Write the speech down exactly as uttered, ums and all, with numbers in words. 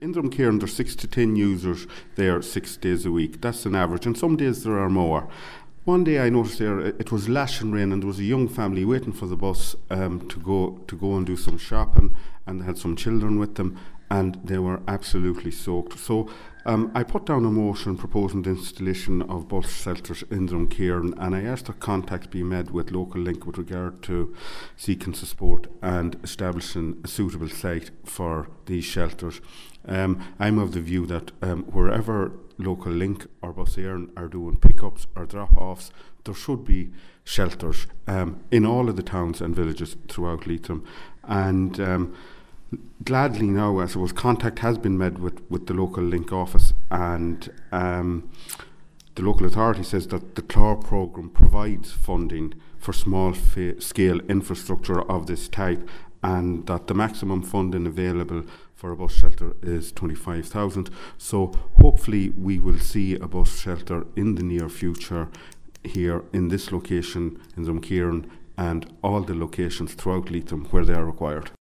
In Drumcairn, there's six to ten users there six days a week. That's an average, and some days there are more. One day I noticed there it was lashing rain, and there was a young family waiting for the bus um, to go to go and do some shopping, and they had some children with them, and they were absolutely soaked. So um, I put down a motion proposing the installation of bus shelters in Drumcairn, and I asked that contact be made with Local Link with regard to seeking support and establishing a suitable site for these shelters. Um, I'm of the view that um, wherever Local Link or Bus Éireann are doing pickups or drop-offs, there should be shelters um, in all of the towns and villages throughout Leitrim. And um, gladly now, I suppose, contact has been made with, with the Local Link office, and um, the local authority says that the C L A R programme provides funding for small-scale infrastructure of this type, and that the maximum funding available for a bus shelter is twenty-five thousand. So hopefully we will see a bus shelter in the near future here in this location in Drumcairn and all the locations throughout Leitrim where they are required.